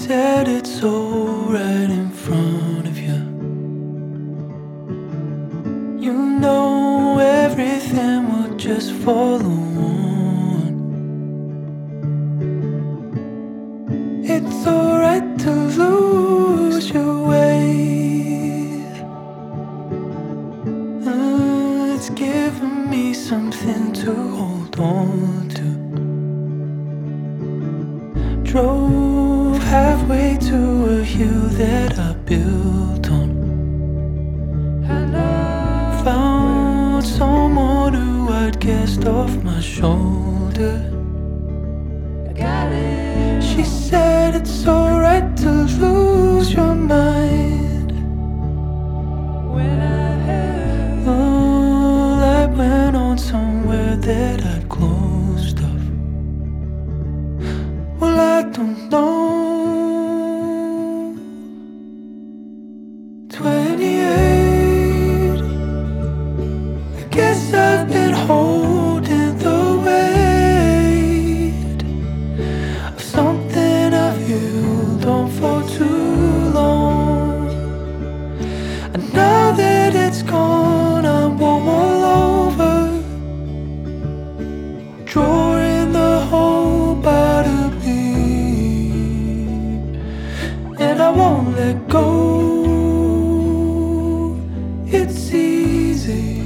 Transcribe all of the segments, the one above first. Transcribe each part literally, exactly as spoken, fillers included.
said it's all right in front of you. You know everything will just follow on. It's alright to lose your way. uh, It's given me something to hold on to. Drove halfway to a hill that I built on. Found someone who I'd cast off my shoulder. She said it's alright to lose your mind. Oh, I went on somewhere that I'd closed off. Well, I don't know. Twenty-eight, I guess I've been holding the weight of something I've held on for too long. And now that it's gone, I'm warm all over, drawing the hope out of me, and I won't let go. It's easy.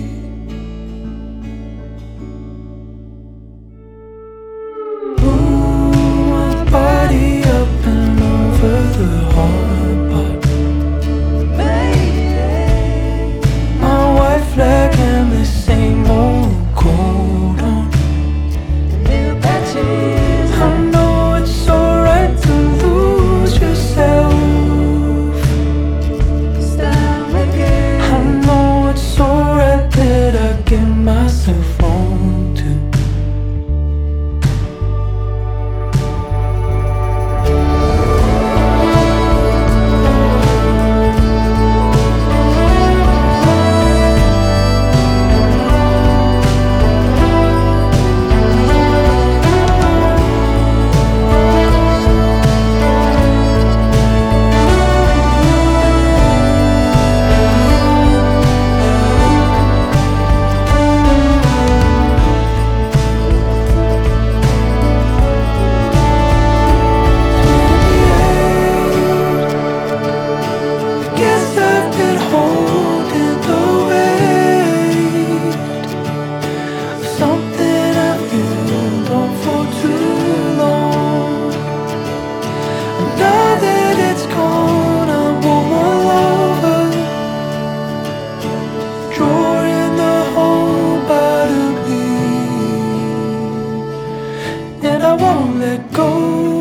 Move my body up and over the hard part. My white flag and the same old coat on. I know it's alright to lose yourself. I know it's alright that I get myself on to. Guess I've been holding the weight of something I've held on for too long. And now that it's gone, I'm warm all over, drawing the hope out of me, and I won't let go.